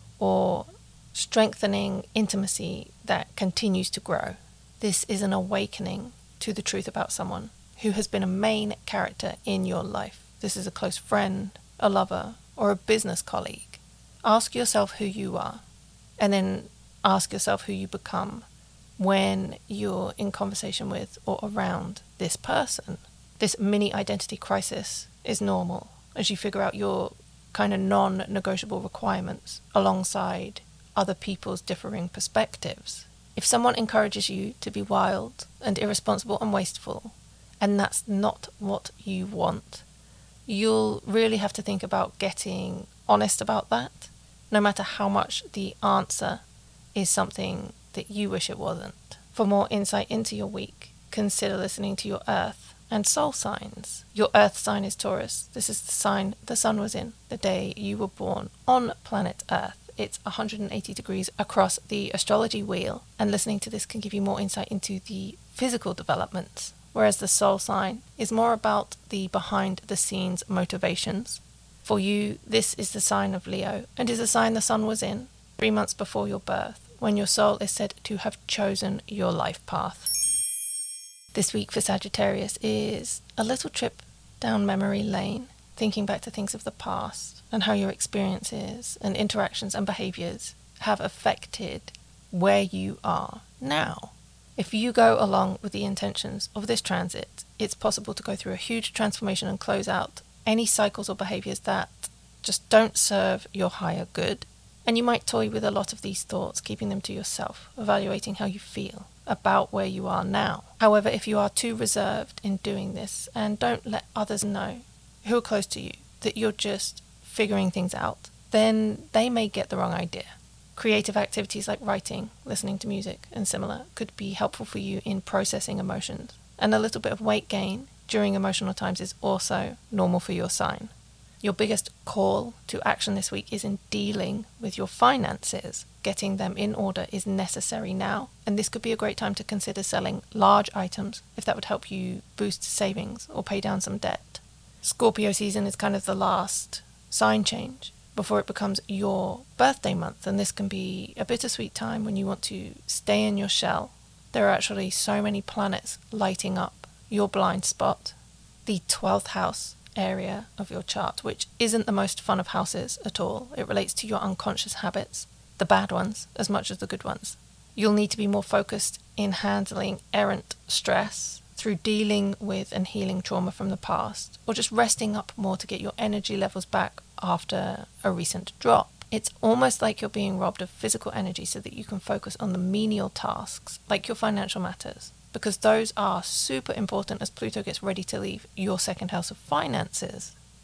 or strengthening intimacy that continues to grow. This is an awakening to the truth about someone who has been a main character in your life. This is a close friend, a lover, or a business colleague. Ask yourself who you are, and then ask yourself who you become when you're in conversation with or around this person. This mini identity crisis is normal as you figure out your kind of non-negotiable requirements alongside other people's differing perspectives. If someone encourages you to be wild and irresponsible and wasteful, and that's not what you want, you'll really have to think about getting honest about that, no matter how much the answer is something that you wish it wasn't. For more insight into your week, consider listening to your Earth and Soul signs. Your Earth sign is Taurus. This is the sign the sun was in the day you were born on planet Earth. It's one hundred eighty degrees across the astrology wheel, and listening to this can give you more insight into the physical developments, whereas the soul sign is more about the behind-the-scenes motivations. For you, this is the sign of Leo, and is a sign the sun was in three months before your birth, when your soul is said to have chosen your life path. This week for Sagittarius is a little trip down memory lane, thinking back to things of the past and how your experiences and interactions and behaviors have affected where you are now. If you go along with the intentions of this transit, it's possible to go through a huge transformation and close out any cycles or behaviors that just don't serve your higher good. And you might toy with a lot of these thoughts, keeping them to yourself, evaluating how you feel about where you are now. However, if you are too reserved in doing this and don't let others know who are close to you that you're just figuring things out, then they may get the wrong idea. Creative activities like writing, listening to music, and similar could be helpful for you in processing emotions. And a little bit of weight gain during emotional times is also normal for your sign. Your biggest call to action this week is in dealing with your finances. Getting them in order is necessary now, and this could be a great time to consider selling large items if that would help you boost savings or pay down some debt. Scorpio season is kind of the last sign change before it becomes your birthday month, and this can be a bittersweet time when you want to stay in your shell. There are actually so many planets lighting up your blind spot. The twelfth house area of your chart, which isn't the most fun of houses at all. It relates to your unconscious habits, the bad ones as much as the good ones. You'll need to be more focused in handling errant stress through dealing with and healing trauma from the past, or just resting up more to get your energy levels back after a recent drop. It's almost like you're being robbed of physical energy so that you can focus on the menial tasks, like your financial matters, because those are super important as Pluto gets ready to leave your second house of finances.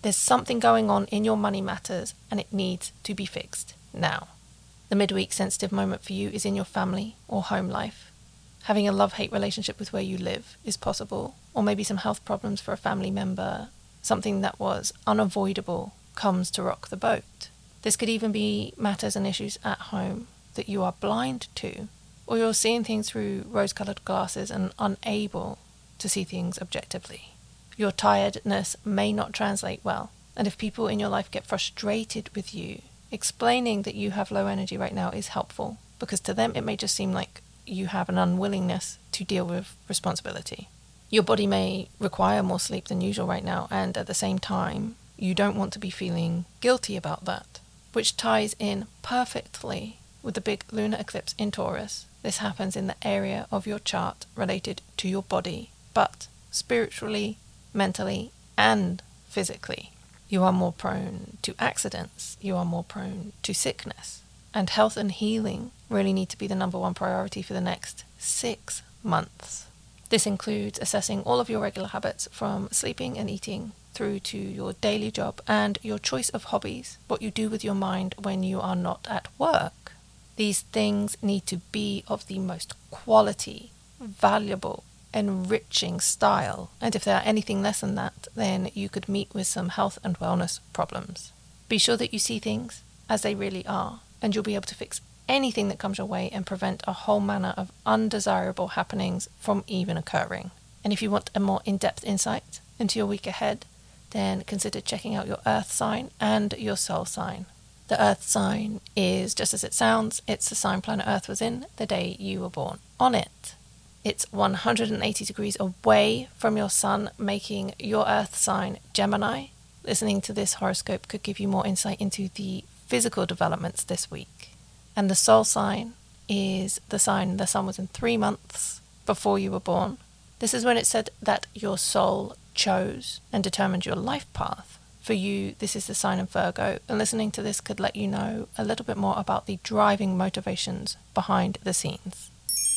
There's something going on in your money matters and it needs to be fixed now. The midweek sensitive moment for you is in your family or home life. Having a love-hate relationship with where you live is possible, or maybe some health problems for a family member, something that was unavoidable comes to rock the boat. This could even be matters and issues at home that you are blind to, or you're seeing things through rose-coloured glasses and unable to see things objectively. Your tiredness may not translate well, and if people in your life get frustrated with you, explaining that you have low energy right now is helpful, because to them it may just seem like you have an unwillingness to deal with responsibility. Your body may require more sleep than usual right now, and at the same time, you don't want to be feeling guilty about that, which ties in perfectly with the big lunar eclipse in Taurus. This happens in the area of your chart related to your body, but spiritually, mentally, and physically. You are more prone to accidents, you are more prone to sickness, and health and healing really need to be the number one priority for the next six months. This includes assessing all of your regular habits, from sleeping and eating through to your daily job and your choice of hobbies, what you do with your mind when you are not at work. These things need to be of the most quality, valuable, enriching style, and if they are anything less than that, then you could meet with some health and wellness problems. Be sure that you see things as they really are, and you'll be able to fix anything that comes your way and prevent a whole manner of undesirable happenings from even occurring. And if you want a more in-depth insight into your week ahead, then consider checking out your earth sign and your soul sign. The earth sign is just as it sounds. It's the sign planet Earth was in the day you were born on it. It's one hundred eighty degrees away from your sun, making your earth sign Gemini. Listening to this horoscope could give you more insight into the physical developments this week. And the soul sign is the sign the sun was in three months before you were born. This is when it said that your soul chose and determined your life path. For you, this is the sign of Virgo, and listening to this could let you know a little bit more about the driving motivations behind the scenes.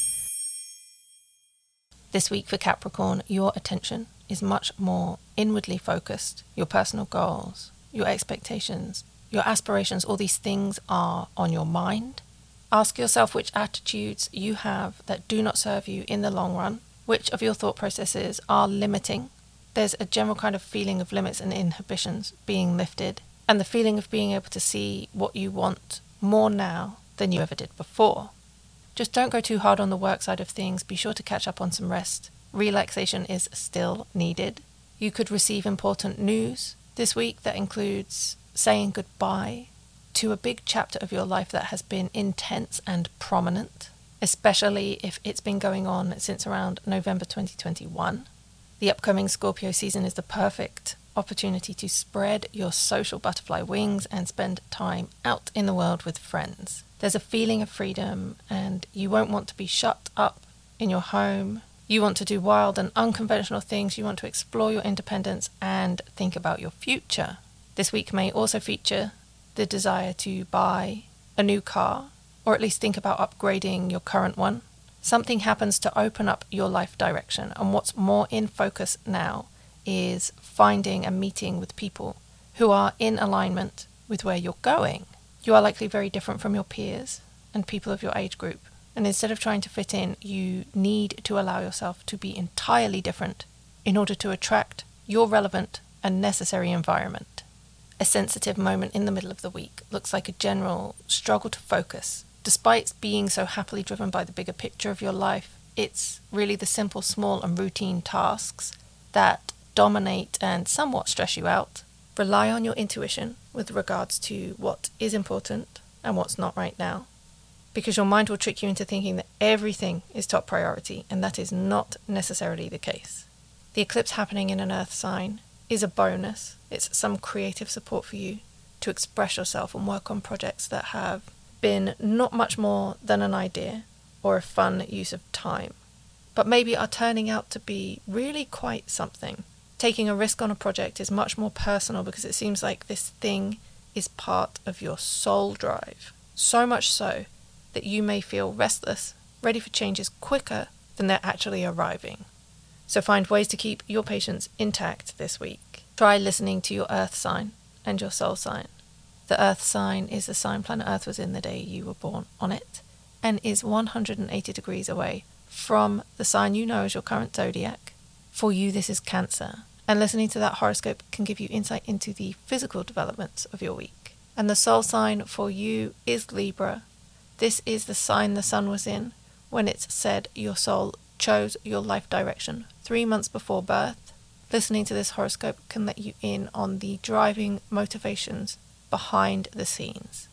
This week for Capricorn, your attention is much more inwardly focused. Your personal goals, your expectations, your aspirations, all these things are on your mind. Ask yourself which attitudes you have that do not serve you in the long run, which of your thought processes are limiting. There's a general kind of feeling of limits and inhibitions being lifted, and the feeling of being able to see what you want more now than you ever did before. Just don't go too hard on the work side of things. Be sure to catch up on some rest. Relaxation is still needed. You could receive important news this week that includes saying goodbye to a big chapter of your life that has been intense and prominent, especially if it's been going on since around November twenty twenty-one. The upcoming Scorpio season is the perfect opportunity to spread your social butterfly wings and spend time out in the world with friends. There's a feeling of freedom, and you won't want to be shut up in your home. You want to do wild and unconventional things. You want to explore your independence and think about your future. This week may also feature the desire to buy a new car, or at least think about upgrading your current one. Something happens to open up your life direction, and what's more in focus now is finding a meeting with people who are in alignment with where you're going. You are likely very different from your peers and people of your age group, and instead of trying to fit in, you need to allow yourself to be entirely different in order to attract your relevant and necessary environment. A sensitive moment in the middle of the week looks like a general struggle to focus. Despite being so happily driven by the bigger picture of your life, it's really the simple, small and routine tasks that dominate and somewhat stress you out. Rely on your intuition with regards to what is important and what's not right now, because your mind will trick you into thinking that everything is top priority, and that is not necessarily the case. The eclipse happening in an earth sign is a bonus. It's some creative support for you to express yourself and work on projects that have been not much more than an idea or a fun use of time, but maybe are turning out to be really quite something. Taking a risk on a project is much more personal because it seems like this thing is part of your soul drive, so much so that you may feel restless, ready for changes quicker than they're actually arriving. So find ways to keep your patience intact this week. Try listening to your earth sign and your soul sign. The earth sign is the sign planet Earth was in the day you were born on it, and is one hundred eighty degrees away from the sign you know as your current zodiac. For you, this is Cancer, and listening to that horoscope can give you insight into the physical developments of your week. And the soul sign for you is Libra. This is the sign the sun was in when it's said your soul chose your life direction three months before birth. Listening to this horoscope can let you in on the driving motivations behind the scenes.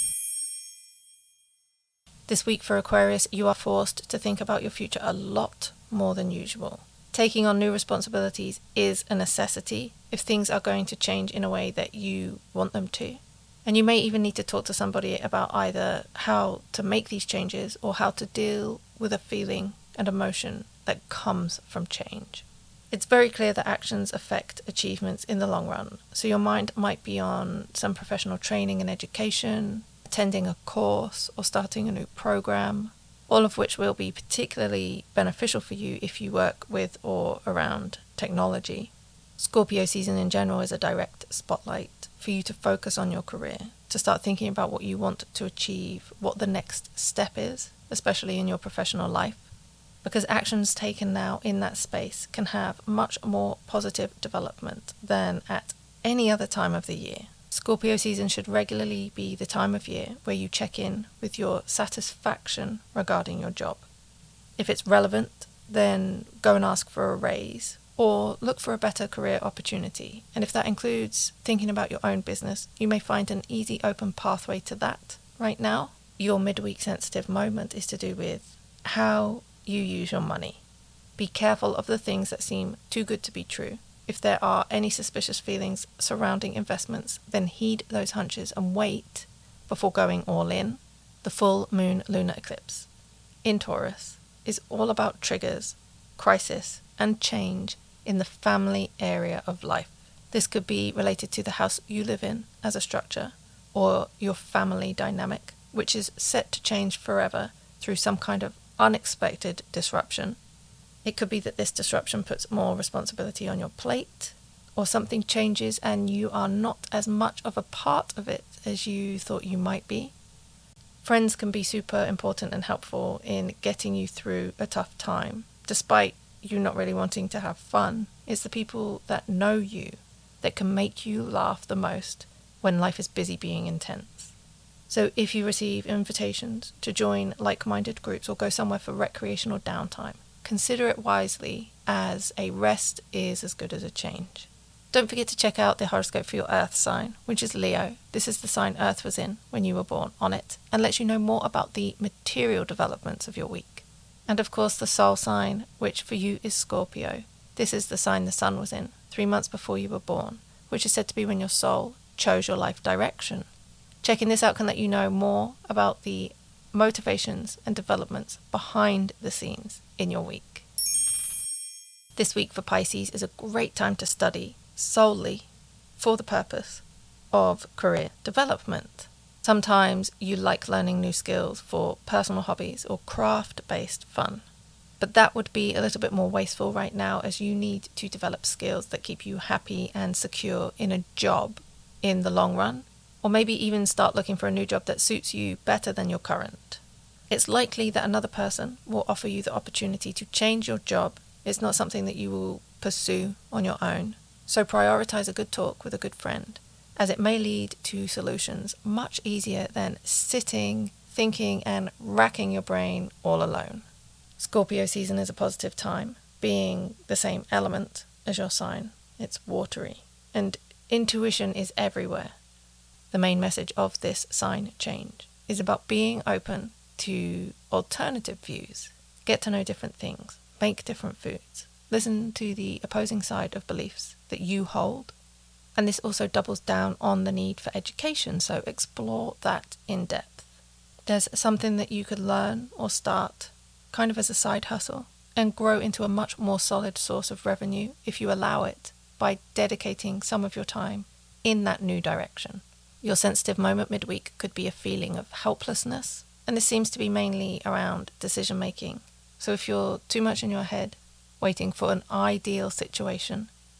This week for Aquarius, you are forced to think about your future a lot more than usual. Taking on new responsibilities is a necessity if things are going to change in a way that you want them to. And you may even need to talk to somebody about either how to make these changes or how to deal with a feeling and emotion that comes from change. It's very clear that actions affect achievements in the long run, so your mind might be on some professional training and education, attending a course, or starting a new program, all of which will be particularly beneficial for you if you work with or around technology. Scorpio season in general is a direct spotlight for you to focus on your career, to start thinking about what you want to achieve, what the next step is, especially in your professional life. Because actions taken now in that space can have much more positive development than at any other time of the year. Scorpio season should regularly be the time of year where you check in with your satisfaction regarding your job. If it's relevant, then go and ask for a raise or look for a better career opportunity. And if that includes thinking about your own business, you may find an easy open pathway to that right now. Your midweek sensitive moment is to do with how you use your money. Be careful of the things that seem too good to be true. If there are any suspicious feelings surrounding investments, then heed those hunches and wait before going all in. The full moon lunar eclipse in Taurus is all about triggers, crisis, and change in the family area of life. This could be related to the house you live in as a structure, or your family dynamic, which is set to change forever through some kind of unexpected disruption. It could be that this disruption puts more responsibility on your plate, or something changes and you are not as much of a part of it as you thought you might be. Friends can be super important and helpful in getting you through a tough time, despite you not really wanting to have fun. It's the people that know you that can make you laugh the most when life is busy being intense. So if you receive invitations to join like-minded groups or go somewhere for recreational downtime, consider it wisely, as a rest is as good as a change. Don't forget to check out the horoscope for your earth sign, which is Leo. This is the sign Earth was in when you were born on it, and lets you know more about the material developments of your week. And of course the soul sign, which for you is Scorpio. This is the sign the sun was in three months before you were born, which is said to be when your soul chose your life direction. Checking this out can let you know more about the motivations and developments behind the scenes in your week. This week for Pisces is a great time to study solely for the purpose of career development. Sometimes you like learning new skills for personal hobbies or craft-based fun, but that would be a little bit more wasteful right now, as you need to develop skills that keep you happy and secure in a job in the long run, or maybe even start looking for a new job that suits you better than your current. It's likely that another person will offer you the opportunity to change your job. It's not something that you will pursue on your own. So prioritize a good talk with a good friend, as it may lead to solutions much easier than sitting, thinking, and racking your brain all alone. Scorpio season is a positive time, being the same element as your sign. It's watery, and intuition is everywhere. The main message of this sign change is about being open to alternative views, get to know different things, make different foods, listen to the opposing side of beliefs that you hold. And this also doubles down on the need for education, so explore that in depth. There's something that you could learn or start kind of as a side hustle and grow into a much more solid source of revenue if you allow it, by dedicating some of your time in that new direction. Your sensitive moment midweek could be a feeling of helplessness, and this seems to be mainly around decision making. So if you're too much in your head, waiting for an ideal situation,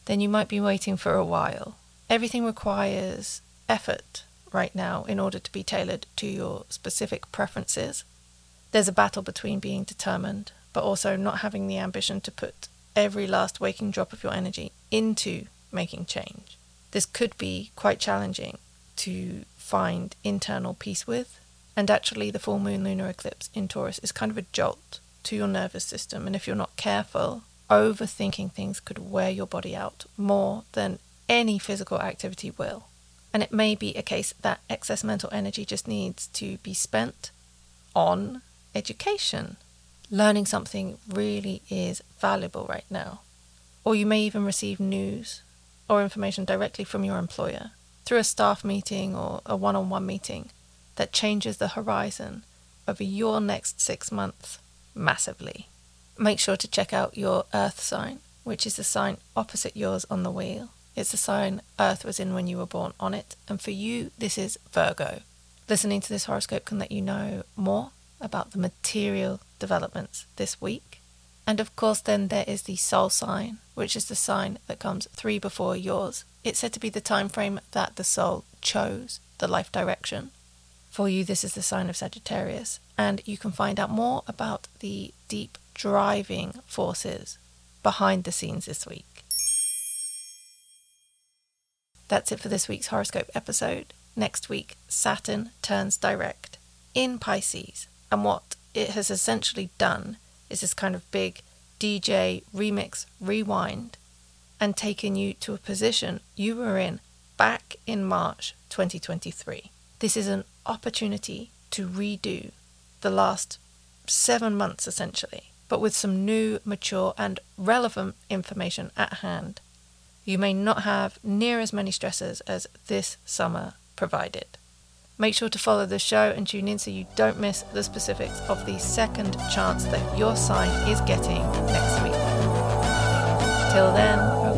then you might be waiting for a while. Everything requires effort right now in order to be tailored to your specific preferences. There's a battle between being determined, but also not having the ambition to put every last waking drop of your energy into making change. This could be quite challenging to find internal peace with, and actually the full moon lunar eclipse in Taurus is kind of a jolt to your nervous system, and if you're not careful, overthinking things could wear your body out more than any physical activity will. And it may be a case that excess mental energy just needs to be spent on education. Learning something really is valuable right now. Or you may even receive news or information directly from your employer through a staff meeting or a one-on-one meeting that changes the horizon of your next six months massively. Make sure to check out your Earth sign, which is the sign opposite yours on the wheel. It's the sign Earth was in when you were born on it, and for you, this is Virgo. Listening to this horoscope can let you know more about the material developments this week. And of course, then there is the soul sign, which is the sign that comes three before yours. It's said to be the time frame that the soul chose the life direction. For you, this is the sign of Sagittarius, and you can find out more about the deep driving forces behind the scenes this week. That's it for this week's horoscope episode. Next week, Saturn turns direct in Pisces, and what it has essentially done is this kind of big D J remix rewind and taken you to a position you were in back in March twenty twenty-three. This is an opportunity to redo the last seven months essentially, but with some new, mature and relevant information at hand. You may not have near as many stressors as this summer provided. Make sure to follow the show and tune in so you don't miss the specifics of the second chance that your sign is getting next week. Till then,